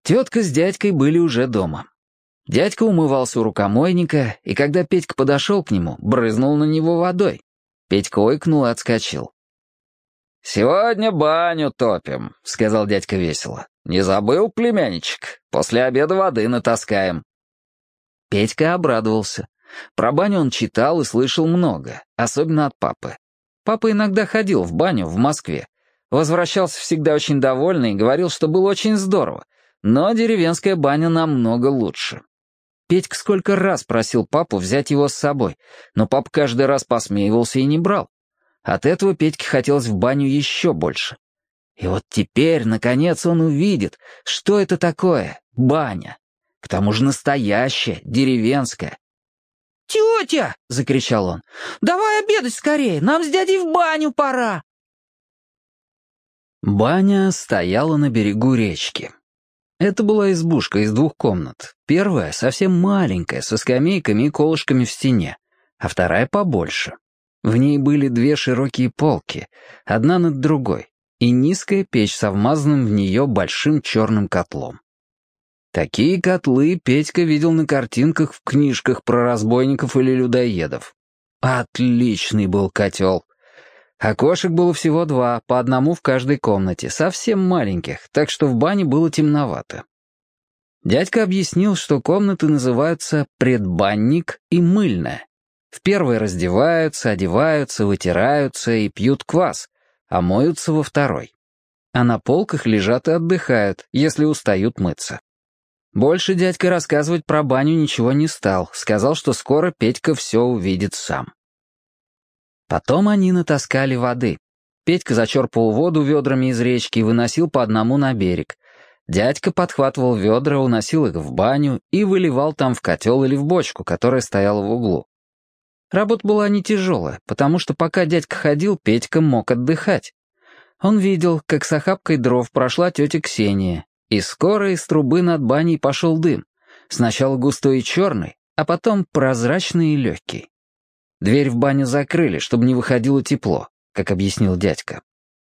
Тетка с дядькой были уже дома. Дядька умывался у рукомойника, и когда Петька подошел к нему, брызнул на него водой. Петька ойкнул и отскочил. «Сегодня баню топим», — сказал дядька весело. «Не забыл, племянничек? После обеда воды натаскаем». Петька обрадовался. Про баню он читал и слышал много, особенно от папы. Папа иногда ходил в баню в Москве. Возвращался всегда очень довольный и говорил, что было очень здорово, но деревенская баня намного лучше. Петька сколько раз просил папу взять его с собой, но папа каждый раз посмеивался и не брал. От этого Петьке хотелось в баню еще больше. И вот теперь, наконец, он увидит, что это такое баня. К тому же настоящая, деревенская. «Тетя!» — закричал он. «Давай обедать скорее, нам с дядей в баню пора!» Баня стояла на берегу речки. Это была избушка из 2 комнат. Первая совсем маленькая, со скамейками и колышками в стене, а вторая побольше. В ней были 2 широкие полки, одна над другой, и низкая печь со вмазанным в нее большим черным котлом. Такие котлы Петька видел на картинках в книжках про разбойников или людоедов. Отличный был котел. Окошек было всего 2, по одному в каждой комнате, совсем маленьких, так что в бане было темновато. Дядька объяснил, что комнаты называются предбанник и мыльная. В первой раздеваются, одеваются, вытираются и пьют квас, а моются во второй. А на полках лежат и отдыхают, если устают мыться. Больше дядька рассказывать про баню ничего не стал, сказал, что скоро Петька все увидит сам. Потом они натаскали воды. Петька зачерпывал воду ведрами из речки и выносил по одному на берег. Дядька подхватывал ведра, уносил их в баню и выливал там в котел или в бочку, которая стояла в углу. Работа была не тяжелая, потому что пока дядька ходил, Петька мог отдыхать. Он видел, как с охапкой дров прошла тетя Ксения, и скоро из трубы над баней пошел дым. Сначала густой и черный, а потом прозрачный и легкий. Дверь в баню закрыли, чтобы не выходило тепло, как объяснил дядька.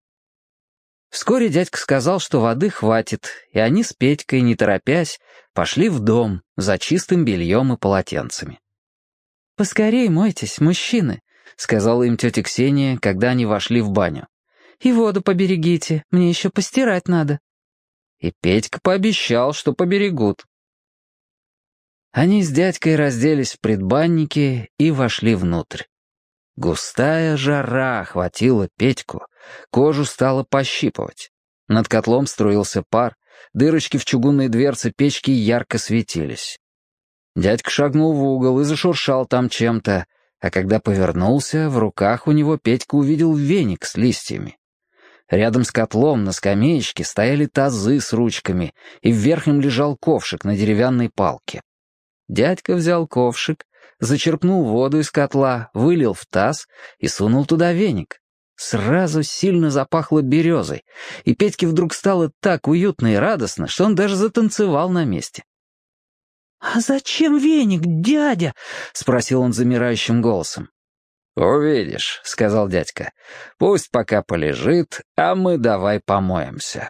Вскоре дядька сказал, что воды хватит, и они с Петькой, не торопясь, пошли в дом за чистым бельем и полотенцами. «Поскорей мойтесь, мужчины», — сказала им тетя Ксения, когда они вошли в баню. «И воду поберегите, мне еще постирать надо». И Петька пообещал, что поберегут. Они с дядькой разделись в предбаннике и вошли внутрь. Густая жара охватила Петьку, кожу стало пощипывать. Над котлом струился пар, дырочки в чугунной дверце печки ярко светились. Дядька шагнул в угол и зашуршал там чем-то, а когда повернулся, в руках у него Петька увидел веник с листьями. Рядом с котлом на скамеечке стояли тазы с ручками, и в верхнем лежал ковшик на деревянной палке. Дядька взял ковшик, зачерпнул воду из котла, вылил в таз и сунул туда веник. Сразу сильно запахло березой, и Петьке вдруг стало так уютно и радостно, что он даже затанцевал на месте. «А зачем веник, дядя?» — спросил он замирающим голосом. «Увидишь», — сказал дядька. «Пусть пока полежит, а мы давай помоемся».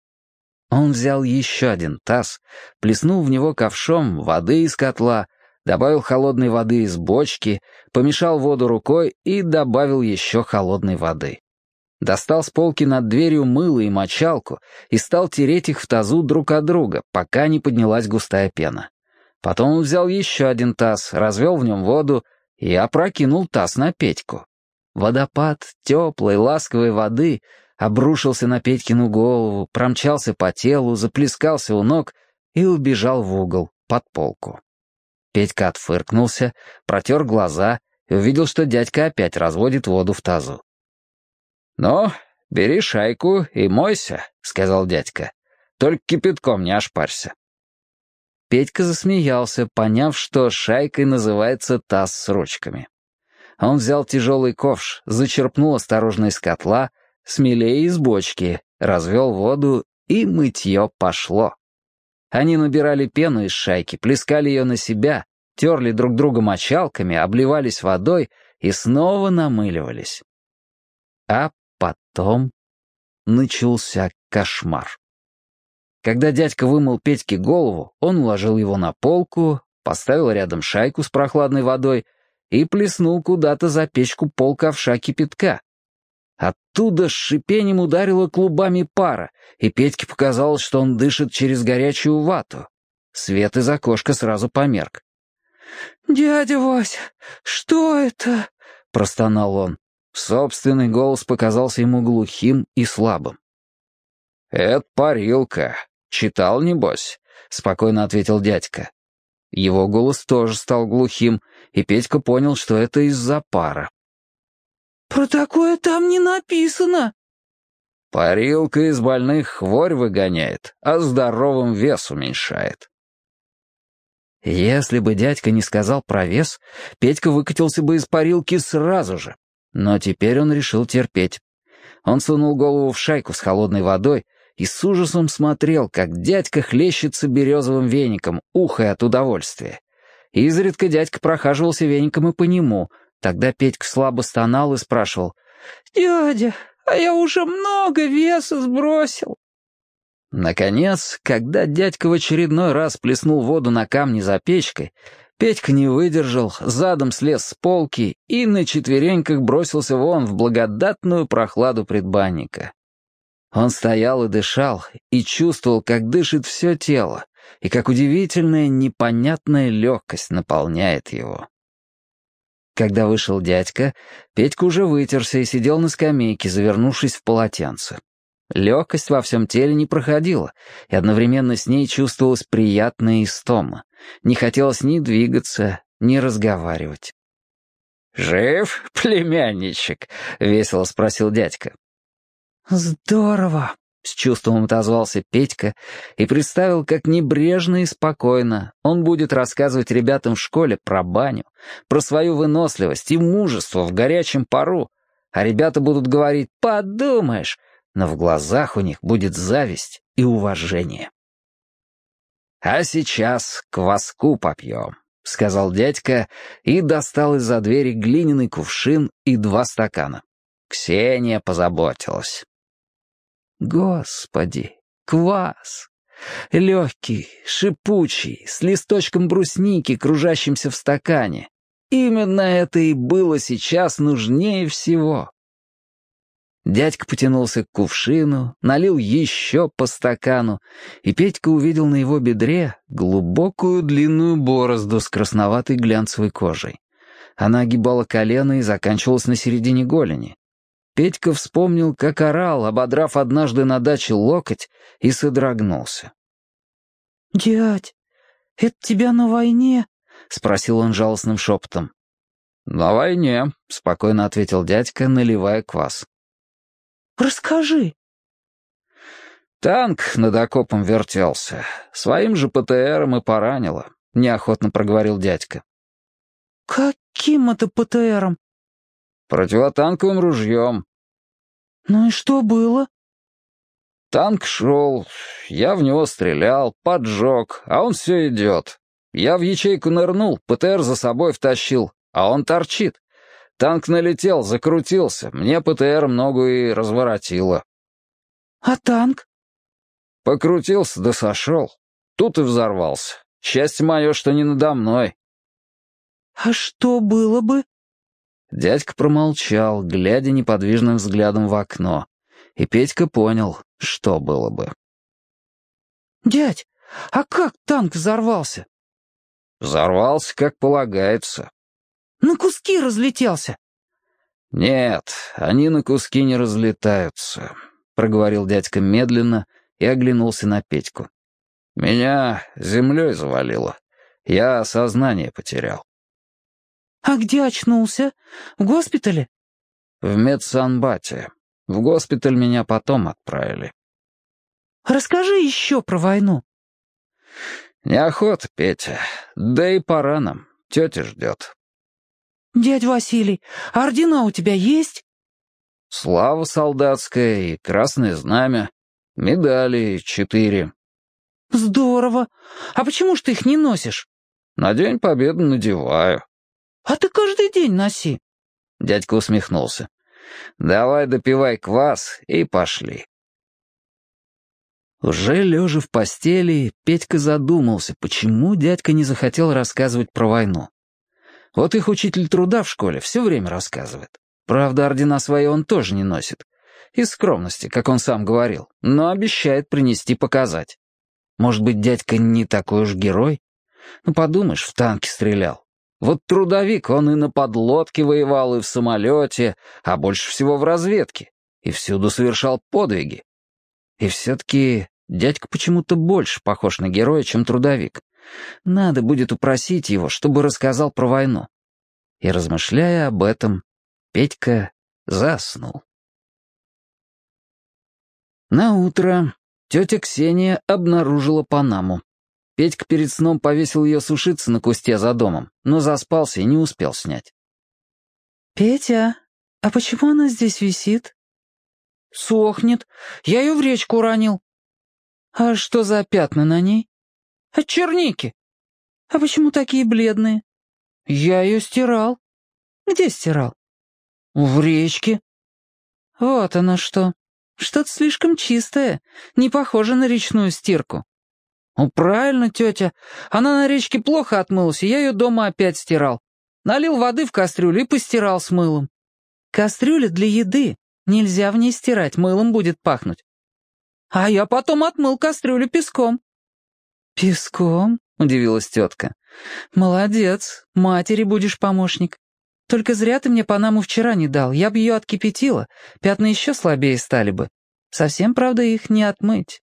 Он взял еще один таз, плеснул в него ковшом воды из котла, добавил холодной воды из бочки, помешал воду рукой и добавил еще холодной воды. Достал с полки над дверью мыло и мочалку и стал тереть их в тазу друг от друга, пока не поднялась густая пена. Потом он взял еще один таз, развел в нем воду и опрокинул таз на Петьку. Водопад теплой, ласковой воды обрушился на Петькину голову, промчался по телу, заплескался у ног и убежал в угол, под полку. Петька отфыркнулся, протер глаза и увидел, что дядька опять разводит воду в тазу. «Ну, бери шайку и мойся», — сказал дядька. «Только кипятком не ошпарься». Петька засмеялся, поняв, что шайкой называется таз с ручками. Он взял тяжелый ковш, зачерпнул осторожно из котла, смелее из бочки, развел воду, и мытье пошло. Они набирали пену из шайки, плескали ее на себя, терли друг друга мочалками, обливались водой и снова намыливались. А потом начался кошмар. Когда дядька вымыл Петьке голову, он уложил его на полку, поставил рядом шайку с прохладной водой и плеснул куда-то за печку полковша кипятка. Оттуда с шипением ударило клубами пара, и Петьке показалось, что он дышит через горячую вату. Свет из окошка сразу померк. «Дядя Вася, что это?» — простонал он. Собственный голос показался ему глухим и слабым. «Это парилка. Читал, небось?» — спокойно ответил дядька. Его голос тоже стал глухим, и Петька понял, что это из-за пара. «Про такое там не написано». «Парилка из больных хворь выгоняет, а здоровым вес уменьшает». Если бы дядька не сказал про вес, Петька выкатился бы из парилки сразу же. Но теперь он решил терпеть. Он сунул голову в шайку с холодной водой и с ужасом смотрел, как дядька хлещется березовым веником, ухая от удовольствия. Изредка дядька прохаживался веником и по нему. Тогда Петька слабо стонал и спрашивал: «Дядя, а я уже много веса сбросил». Наконец, когда дядька в очередной раз плеснул воду на камни за печкой, Петька не выдержал, задом слез с полки и на четвереньках бросился вон в благодатную прохладу предбанника. Он стоял и дышал, и чувствовал, как дышит все тело, и как удивительная непонятная легкость наполняет его. Когда вышел дядька, Петька уже вытерся и сидел на скамейке, завернувшись в полотенце. Легкость во всем теле не проходила, и одновременно с ней чувствовалась приятная истома. Не хотелось ни двигаться, ни разговаривать. «Жив, племянничек?» — весело спросил дядька. «Здорово!» — с чувством отозвался Петька и представил, как небрежно и спокойно он будет рассказывать ребятам в школе про баню, про свою выносливость и мужество в горячем пару, а ребята будут говорить «подумаешь», но в глазах у них будет зависть и уважение. «А сейчас кваску попьем», — сказал дядька и достал из-за двери глиняный кувшин и 2 стакана. Ксения позаботилась. Господи, квас! Легкий, шипучий, с листочком брусники, кружащимся в стакане. Именно это и было сейчас нужнее всего. Дядька потянулся к кувшину, налил еще по стакану, и Петька увидел на его бедре глубокую длинную борозду с красноватой глянцевой кожей. Она огибала колено и заканчивалась на середине голени. Петька вспомнил, как орал, ободрав однажды на даче локоть, и содрогнулся. «Дядь, это тебя на войне?» — спросил он жалостным шепотом. «На войне», — спокойно ответил дядька, наливая квас. «Расскажи». «Танк над окопом вертелся. Своим же ПТРом и поранило», — неохотно проговорил дядька. «Каким это ПТРом?» «Противотанковым ружьем». «Ну и что было?» «Танк шел, я в него стрелял, поджег, а он все идет. Я в ячейку нырнул, ПТР за собой втащил, а он торчит. Танк налетел, закрутился, мне ПТР ногу и разворотило». «А танк?» «Покрутился, да сошел. Тут и взорвался. Счастье мое, что не надо мной». «А что было бы?» Дядька промолчал, глядя неподвижным взглядом в окно. И Петька понял, что было бы. «Дядь, а как танк взорвался?» «Взорвался, как полагается». «На куски разлетелся?» «Нет, они на куски не разлетаются», — проговорил дядька медленно и оглянулся на Петьку. «Меня землей завалило. Я сознание потерял». «А где очнулся? В госпитале?» «В медсанбате. В госпиталь меня потом отправили». «Расскажи еще про войну». «Неохота, Петя. Да и пора нам. Тетя ждет». «Дядь Василий, а ордена у тебя есть?» «Слава солдатская и красное знамя. Медали 4». «Здорово. А почему ж ты их не носишь?» «На День Победы надеваю». «А ты каждый день носи». Дядька усмехнулся. «Давай допивай квас и пошли». Уже лежа в постели, Петька задумался, почему дядька не захотел рассказывать про войну. Вот их учитель труда в школе все время рассказывает. Правда, ордена свои он тоже не носит. Из скромности, как он сам говорил, но обещает принести показать. Может быть, дядька не такой уж герой? Ну, подумаешь, в танке стрелял. Вот трудовик, он и на подлодке воевал, и в самолете, а больше всего в разведке. И всюду совершал подвиги. И все-таки дядька почему-то больше похож на героя, чем трудовик. Надо будет упросить его, чтобы рассказал про войну. И, размышляя об этом, Петька заснул. Наутро тетя Ксения обнаружила Панаму. Петька перед сном повесил ее сушиться на кусте за домом, но заспался и не успел снять. «Петя, а почему она здесь висит?» «Сохнет. Я ее в речку уронил». «А что за пятна на ней?» «От черники». «А почему такие бледные?» «Я ее стирал». «Где стирал?» «В речке». «Вот оно что. Что-то слишком чистое, не похоже на речную стирку». «Ну, правильно, тетя. Она на речке плохо отмылась, и я ее дома опять стирал. Налил воды в кастрюлю и постирал с мылом». «Кастрюля для еды. Нельзя в ней стирать, мылом будет пахнуть». «А я потом отмыл кастрюлю песком». «Песком?» — удивилась тетка. «Молодец, матери будешь помощник. Только зря ты мне Панаму вчера не дал, я бы ее откипятила, пятна еще слабее стали бы. Совсем, правда, их не отмыть».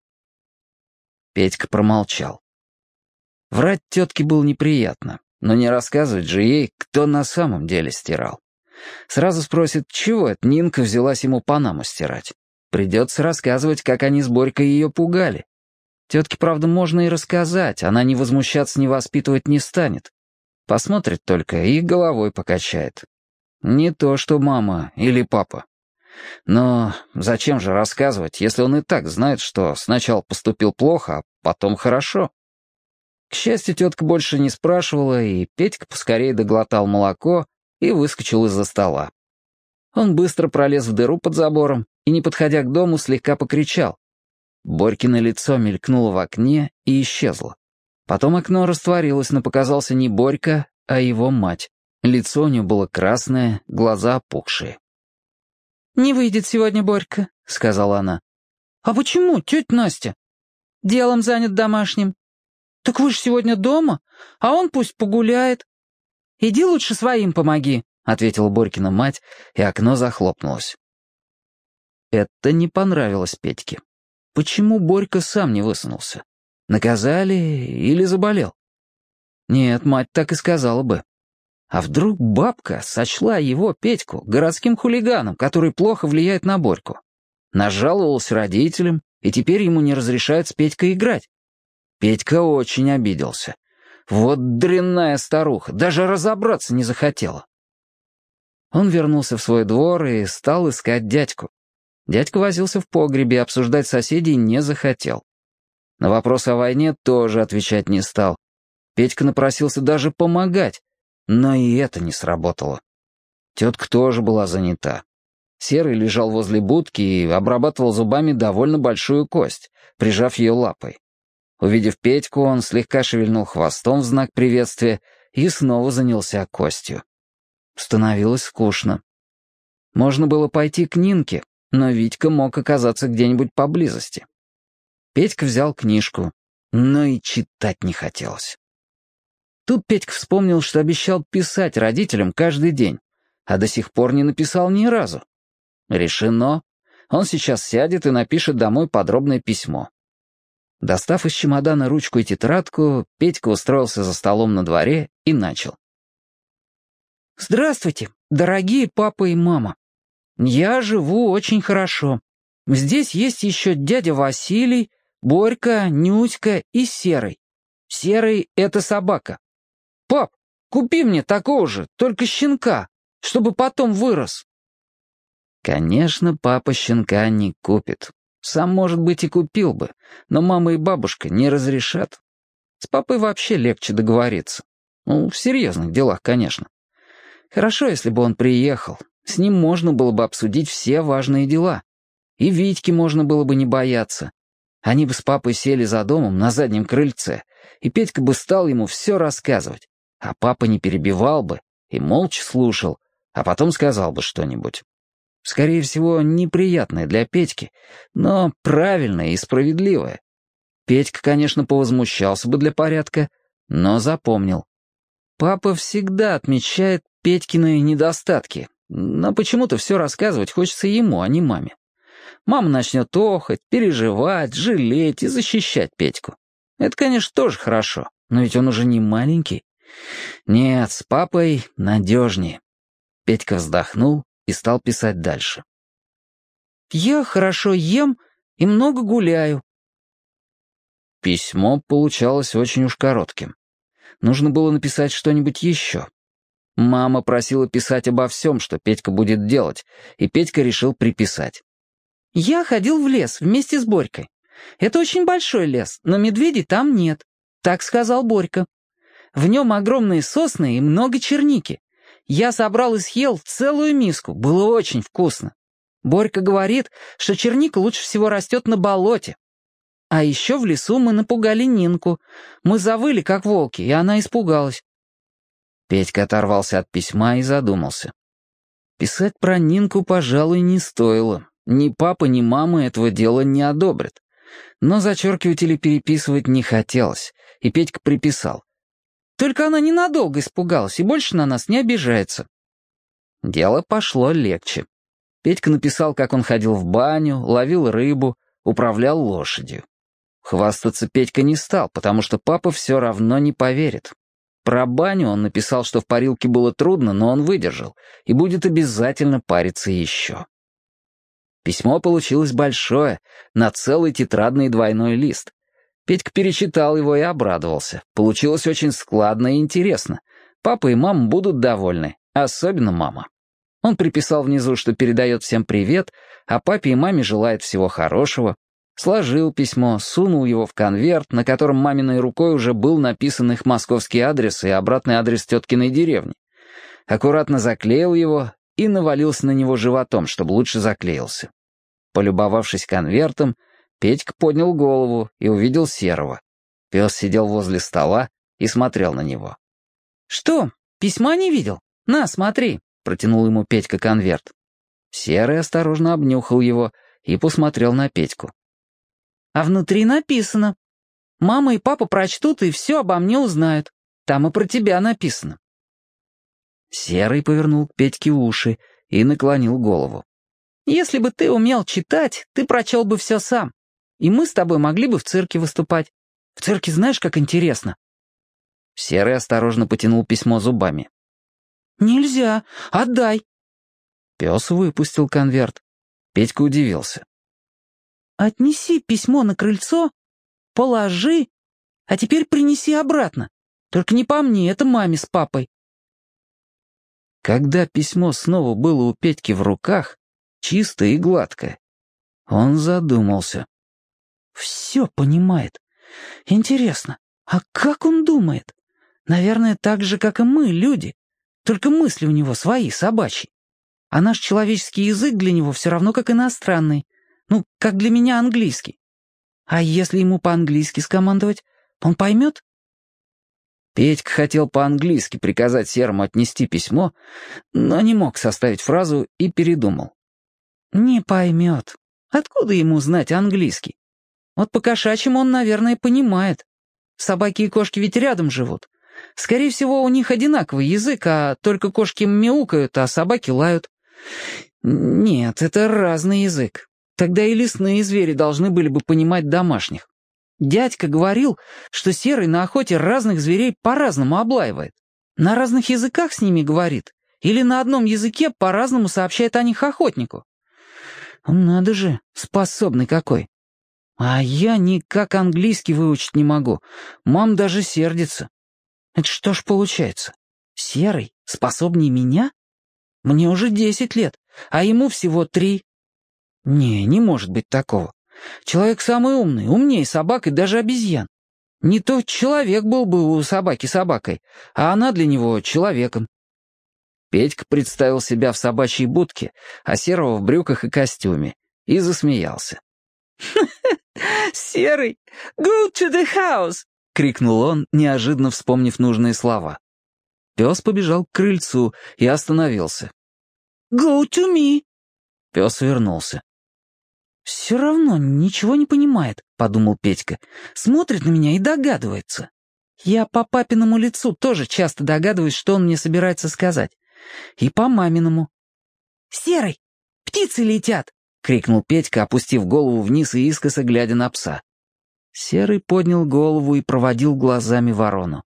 Петька промолчал. Врать тетке было неприятно, но не рассказывать же ей, кто на самом деле стирал. Сразу спросит, чего это Нинка взялась ему Панаму стирать. Придется рассказывать, как они с Борькой ее пугали. Тетке, правда, можно и рассказать, она не возмущаться, не воспитывать не станет. Посмотрит только и головой покачает. Не то, что мама или папа. Но зачем же рассказывать, если он и так знает, что сначала поступил плохо, а потом хорошо? К счастью, тетка больше не спрашивала, и Петька поскорее доглотал молоко и выскочил из-за стола. Он быстро пролез в дыру под забором и, не подходя к дому, слегка покричал. Борькино лицо мелькнуло в окне и исчезло. Потом окно растворилось, но показался не Борька, а его мать. Лицо у нее было красное, глаза опухшие. «Не выйдет сегодня Борька», — сказала она. «А почему, тетя Настя?» «Делом занят домашним». «Так вы же сегодня дома, а он пусть погуляет». «Иди лучше своим помоги», — ответила Борькина мать, и окно захлопнулось. Это не понравилось Петьке. Почему Борька сам не высунулся? Наказали или заболел? Нет, мать так и сказала бы. А вдруг бабка сочла его, Петьку, городским хулиганом, который плохо влияет на Борьку? Нажаловалась родителям, и теперь ему не разрешают с Петькой играть. Петька очень обиделся. Вот дрянная старуха, даже разобраться не захотела. Он вернулся в свой двор и стал искать дядьку. Дядька возился в погребе, обсуждать соседей не захотел. На вопрос о войне тоже отвечать не стал. Петька напросился даже помогать, но и это не сработало. Тетка тоже была занята. Серый лежал возле будки и обрабатывал зубами довольно большую кость, прижав ее лапой. Увидев Петьку, он слегка шевельнул хвостом в знак приветствия и снова занялся костью. Становилось скучно. Можно было пойти к Нинке, но Витька мог оказаться где-нибудь поблизости. Петька взял книжку, но и читать не хотелось. Тут Петька вспомнил, что обещал писать родителям каждый день, а до сих пор не написал ни разу. Решено. Он сейчас сядет и напишет домой подробное письмо. Достав из чемодана ручку и тетрадку, Петька устроился за столом на дворе и начал. «Здравствуйте, дорогие папа и мама. Я живу очень хорошо. Здесь есть еще дядя Василий, Борька, Нюська и Серый. Серый — это собака. Пап, купи мне такого же, только щенка, чтобы потом вырос». Конечно, папа щенка не купит. Сам, может быть, и купил бы, но мама и бабушка не разрешат. С папой вообще легче договориться. Ну, в серьезных делах, конечно. Хорошо, если бы он приехал. С ним можно было бы обсудить все важные дела. И Витьке можно было бы не бояться. Они бы с папой сели за домом на заднем крыльце, и Петька бы стал ему все рассказывать, а папа не перебивал бы и молча слушал, а потом сказал бы что-нибудь. Скорее всего, неприятное для Петьки, но правильное и справедливое. Петька, конечно, повозмущался бы для порядка, но запомнил. Папа всегда отмечает Петькины недостатки, но почему-то все рассказывать хочется ему, а не маме. Мама начнет охать, переживать, жалеть и защищать Петьку. Это, конечно, тоже хорошо, но ведь он уже не маленький. Нет, с папой надежнее. Петька вздохнул и стал писать дальше. «Я хорошо ем и много гуляю». Письмо получалось очень уж коротким. Нужно было написать что-нибудь еще. Мама просила писать обо всем, что Петька будет делать, и Петька решил приписать. «Я ходил в лес вместе с Борькой. Это очень большой лес, но медведей там нет. Так сказал Борька. В нем огромные сосны и много черники. Я собрал и съел целую миску, было очень вкусно. Борька говорит, что черника лучше всего растет на болоте. А еще в лесу мы напугали Нинку. Мы завыли, как волки, и она испугалась». Петька оторвался от письма и задумался. Писать про Нинку, пожалуй, не стоило. Ни папа, ни мама этого дела не одобрят. Но зачеркивать или переписывать не хотелось, и Петька приписал. «Только она ненадолго испугалась и больше на нас не обижается». Дело пошло легче. Петька написал, как он ходил в баню, ловил рыбу, управлял лошадью. Хвастаться Петька не стал, потому что папа все равно не поверит. Про баню он написал, что в парилке было трудно, но он выдержал, и будет обязательно париться еще. Письмо получилось большое, на целый тетрадный двойной лист. Петька перечитал его и обрадовался. Получилось очень складно и интересно. Папа и мама будут довольны, особенно мама. Он приписал внизу, что передает всем привет, а папе и маме желает всего хорошего. Сложил письмо, сунул его в конверт, на котором маминой рукой уже был написан их московский адрес и обратный адрес теткиной деревни. Аккуратно заклеил его и навалился на него животом, чтобы лучше заклеился. Полюбовавшись конвертом, Петька поднял голову и увидел Серого. Пес сидел возле стола и смотрел на него. «Что, письма не видел? На, смотри», — протянул ему Петька конверт. Серый осторожно обнюхал его и посмотрел на Петьку. «А внутри написано. Мама и папа прочтут и все обо мне узнают. Там и про тебя написано». Серый повернул к Петьке уши и наклонил голову. «Если бы ты умел читать, ты прочел бы все сам. И мы с тобой могли бы в цирке выступать. В цирке знаешь, как интересно?» Серый осторожно потянул письмо зубами. «Нельзя, отдай». Пес выпустил конверт. Петька удивился. «Отнеси письмо на крыльцо, положи, а теперь принеси обратно. Только не по мне, это маме с папой». Когда письмо снова было у Петьки в руках, чистое и гладкое, он задумался. Все понимает. Интересно, а как он думает? Наверное, так же, как и мы, люди. Только мысли у него свои, собачьи. А наш человеческий язык для него все равно как иностранный. Ну, как для меня английский. А если ему по-английски скомандовать, он поймет? Петька хотел по-английски приказать Серому отнести письмо, но не мог составить фразу и передумал. Не поймет. Откуда ему знать английский? Вот по-кошачьему он, наверное, понимает. Собаки и кошки ведь рядом живут. Скорее всего, у них одинаковый язык, а только кошки мяукают, а собаки лают. Нет, это разный язык. Тогда и лесные звери должны были бы понимать домашних. Дядька говорил, что Серый на охоте разных зверей по-разному облаивает. На разных языках с ними говорит. Или на одном языке по-разному сообщает о них охотнику. Надо же, способный какой. А я никак английский выучить не могу. Мам даже сердится. Это что ж получается? Серый способнее меня? Мне уже 10 лет, а ему всего 3. Не может быть такого. Человек самый умный, умнее собак и даже обезьян. Не то человек был бы у собаки собакой, а она для него человеком. Петька представил себя в собачьей будке, а Серого в брюках и костюме, и засмеялся. «Серый, go to the house!» — крикнул он, неожиданно вспомнив нужные слова. Пес побежал к крыльцу и остановился. «Go to me!» Пес вернулся. «Все равно ничего не понимает», — подумал Петька. «Смотрит на меня и догадывается. Я по папиному лицу тоже часто догадываюсь, что он мне собирается сказать. И по маминому». «Серый, птицы летят!» — крикнул Петька, опустив голову вниз и искоса глядя на пса. Серый поднял голову и проводил глазами ворону.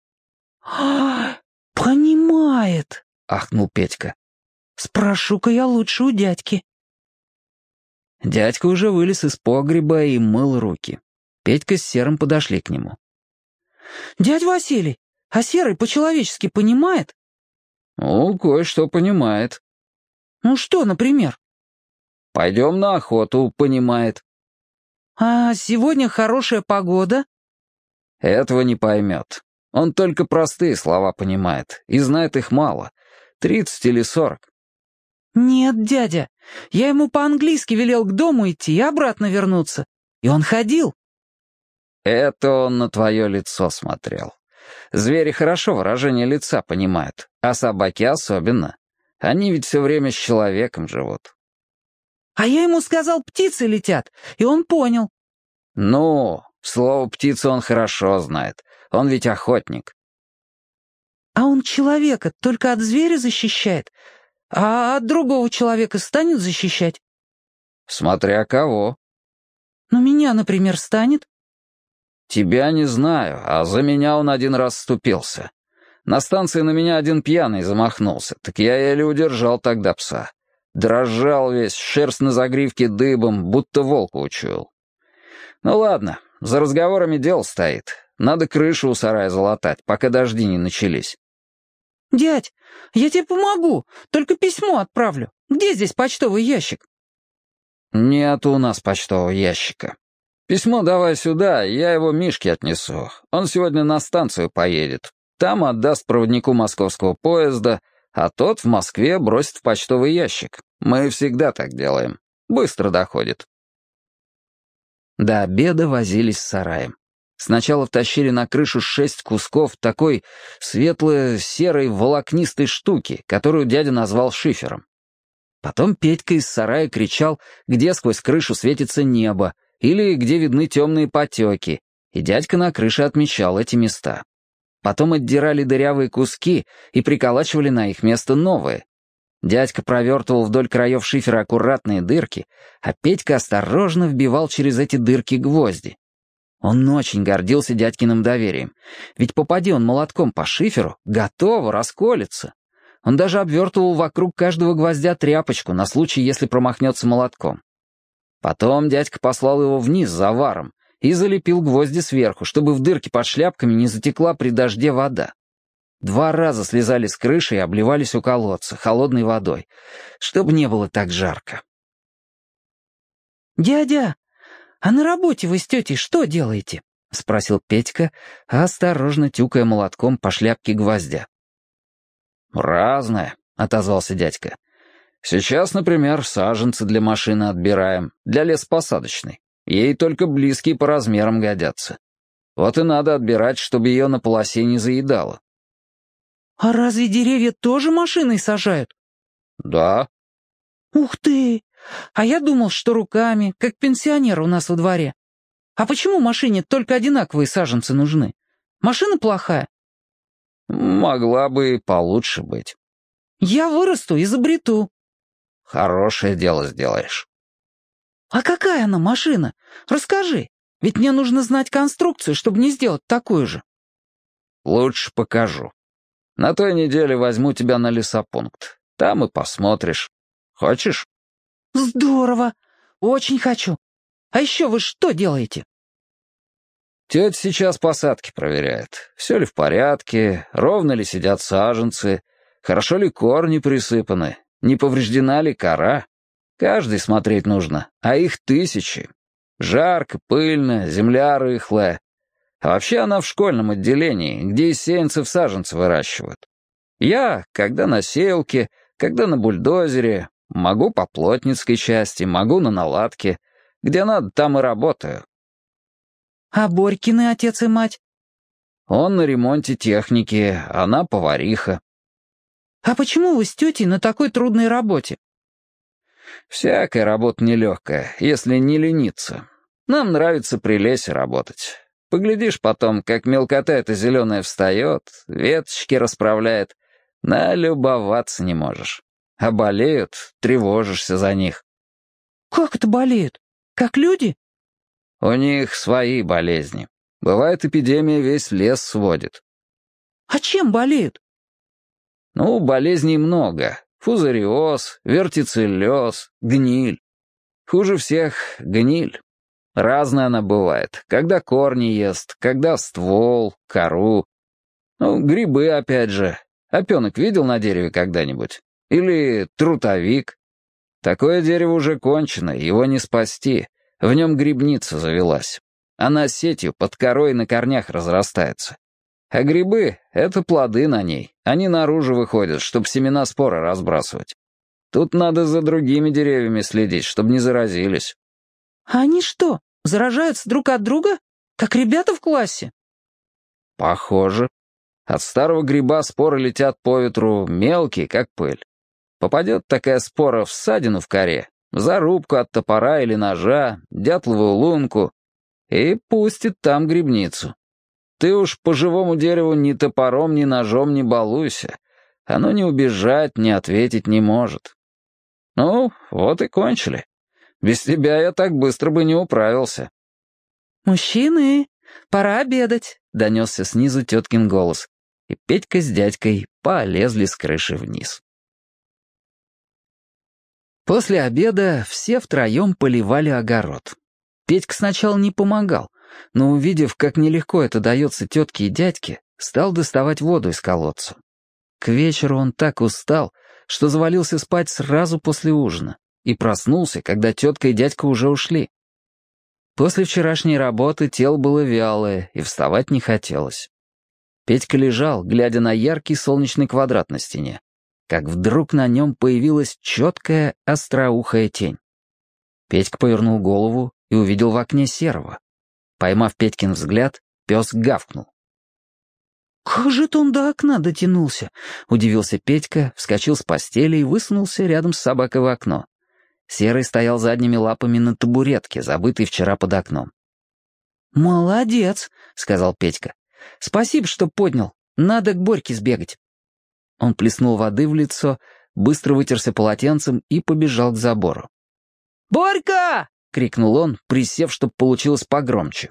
«Понимает!» — ахнул Петька. «Спрошу-ка я лучше у дядьки». Дядька уже вылез из погреба и мыл руки. Петька с Серым подошли к нему. «Дядь Василий, а Серый по-человечески понимает?» «Ну, кое-что понимает». «Ну что, например?» «Пойдем на охоту», понимает. «А сегодня хорошая погода?» Этого не поймет. Он только простые слова понимает, и знает их мало. 30 или 40. «Нет, дядя, я ему по-английски велел к дому идти и обратно вернуться. И он ходил». Это он на твое лицо смотрел. Звери хорошо выражение лица понимают, а собаки особенно. Они ведь все время с человеком живут. «А я ему сказал, птицы летят, и он понял». Ну, слово «птица» он хорошо знает. Он ведь охотник. «А он человека только от зверя защищает, а от другого человека станет защищать?» Смотря кого. «Ну, меня, например, станет?» Тебя не знаю, а за меня он один раз вступился. На станции на меня один пьяный замахнулся, так я еле удержал тогда пса. Дрожал весь, шерсть на загривке дыбом, будто волка учуял. Ну ладно, за разговорами дело стоит. Надо крышу у сарая залатать, пока дожди не начались. «Дядь, я тебе помогу, только письмо отправлю. Где здесь почтовый ящик?» Нет у нас почтового ящика. Письмо давай сюда, я его Мишке отнесу. Он сегодня на станцию поедет. Там отдаст проводнику московского поезда, а тот в Москве бросит в почтовый ящик. Мы всегда так делаем. Быстро доходит. До обеда возились с сараем. Сначала втащили на крышу 6 кусков такой светло-серой волокнистой штуки, которую дядя назвал шифером. Потом Петька из сарая кричал, где сквозь крышу светится небо, или где видны темные потеки, и дядька на крыше отмечал эти места. Потом отдирали дырявые куски и приколачивали на их место новые. Дядька провертывал вдоль краев шифера аккуратные дырки, а Петька осторожно вбивал через эти дырки гвозди. Он очень гордился дядькиным доверием, ведь попади он молотком по шиферу, готово, расколется. Он даже обвертывал вокруг каждого гвоздя тряпочку на случай, если промахнется молотком. Потом дядька послал его вниз за варом и залепил гвозди сверху, чтобы в дырки под шляпками не затекла при дожде вода. 2 раза слезали с крыши и обливались у колодца холодной водой, чтобы не было так жарко. «Дядя, а на работе вы с тетей что делаете?» — спросил Петька, осторожно тюкая молотком по шляпке гвоздя. «Разное», — отозвался дядька. «Сейчас, например, саженцы для машины отбираем, для лесопосадочной. Ей только близкие по размерам годятся. Вот и надо отбирать, чтобы ее на полосе не заедало». «А разве деревья тоже машиной сажают?» «Да». «Ух ты! А я думал, что руками, как пенсионер у нас во дворе. А почему машине только одинаковые саженцы нужны? Машина плохая?» «Могла бы и получше быть». «Я вырасту, изобрету». «Хорошее дело сделаешь». «А какая она машина? Расскажи, ведь мне нужно знать конструкцию, чтобы не сделать такую же». «Лучше покажу. На той неделе возьму тебя на лесопункт. Там и посмотришь. Хочешь?» «Здорово! Очень хочу. А еще вы что делаете?» Тетя сейчас посадки проверяет. Все ли в порядке, ровно ли сидят саженцы, хорошо ли корни присыпаны, не повреждена ли кора. Каждый смотреть нужно, а их 1000. Жарко, пыльно, земля рыхлая. А вообще она в школьном отделении, где из сеянцев саженцы выращивают. Я, когда на сеялке, когда на бульдозере, могу по плотницкой части, могу на наладке. Где надо, там и работаю. А Борькины отец и мать? Он на ремонте техники, она повариха. А почему вы с тетей на такой трудной работе? Всякая работа нелегкая, если не лениться. Нам нравится при лесе работать. Поглядишь потом, как мелкота эта зеленая встает, веточки расправляет. Налюбоваться не можешь. А болеют, тревожишься за них. Как это болеют? Как люди? У них свои болезни. Бывает, эпидемия весь лес сводит. А чем болеют? Ну, болезней много. Фузариоз, вертицеллез, гниль. Хуже всех гниль. Разная она бывает. Когда корни ест, когда ствол, кору. Ну, грибы опять же. Опенок видел на дереве когда-нибудь? Или трутовик? Такое дерево уже кончено, его не спасти. В нем грибница завелась. Она сетью под корой на корнях разрастается. А грибы — это плоды на ней. Они наружу выходят, чтобы семена спора разбрасывать. Тут надо за другими деревьями следить, чтобы не заразились. А они что, заражаются друг от друга? Как ребята в классе? Похоже. От старого гриба споры летят по ветру, мелкие, как пыль. Попадет такая спора в ссадину в коре, в зарубку от топора или ножа, дятловую лунку, и пустит там грибницу. Ты уж по живому дереву ни топором, ни ножом не балуйся. Оно не убежать, не ответить не может. Ну, вот и кончили. Без тебя я так быстро бы не управился. «Мужчины, пора обедать», — донесся снизу теткин голос. И Петька с дядькой полезли с крыши вниз. После обеда все втроем поливали огород. Петька сначала не помогал, но, увидев, как нелегко это дается тетке и дядьке, стал доставать воду из колодца. К вечеру он так устал, что завалился спать сразу после ужина и проснулся, когда тетка и дядька уже ушли. После вчерашней работы тело было вялое, и вставать не хотелось. Петька лежал, глядя на яркий солнечный квадрат на стене, как вдруг на нем появилась четкая остроухая тень. Петька повернул голову и увидел в окне Серого. Поймав Петькин взгляд, пес гавкнул. «Как же это он до окна дотянулся?» — удивился Петька, вскочил с постели и высунулся рядом с собакой в окно. Серый стоял задними лапами на табуретке, забытой вчера под окном. «Молодец», — сказал Петька. «Спасибо, что поднял. Надо к Борьке сбегать». Он плеснул воды в лицо, быстро вытерся полотенцем и побежал к забору. «Борька!» — крикнул он, присев, чтобы получилось погромче.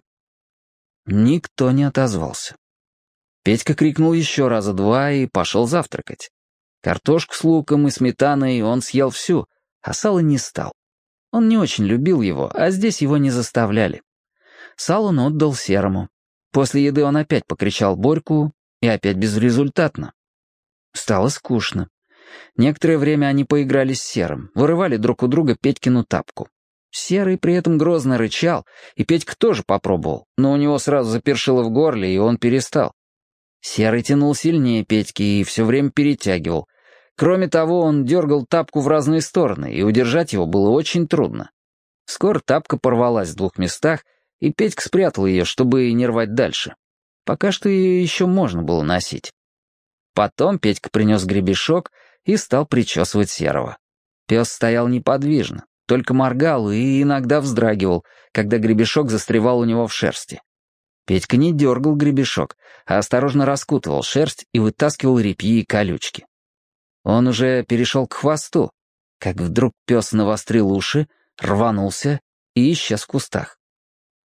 Никто не отозвался. Петька крикнул еще раза два и пошел завтракать. Картошку с луком и сметаной он съел всю, а сало не стал. Он не очень любил его, а здесь его не заставляли. Сало он отдал Серому. После еды он опять покричал Борьку, и опять безрезультатно. Стало скучно. Некоторое время они поиграли с Серым, вырывали друг у друга Петькину тапку. Серый при этом грозно рычал, и Петька тоже попробовал, но у него сразу запершило в горле, и он перестал. Серый тянул сильнее Петьки и все время перетягивал. Кроме того, он дергал тапку в разные стороны, и удержать его было очень трудно. Скоро тапка порвалась в двух местах, и Петька спрятал ее, чтобы не рвать дальше. Пока что ее еще можно было носить. Потом Петька принес гребешок и стал причесывать Серого. Пес стоял неподвижно, только моргал и иногда вздрагивал, когда гребешок застревал у него в шерсти. Петька не дергал гребешок, а осторожно раскутывал шерсть и вытаскивал репьи и колючки. Он уже перешел к хвосту, как вдруг пес навострил уши, рванулся и исчез в кустах.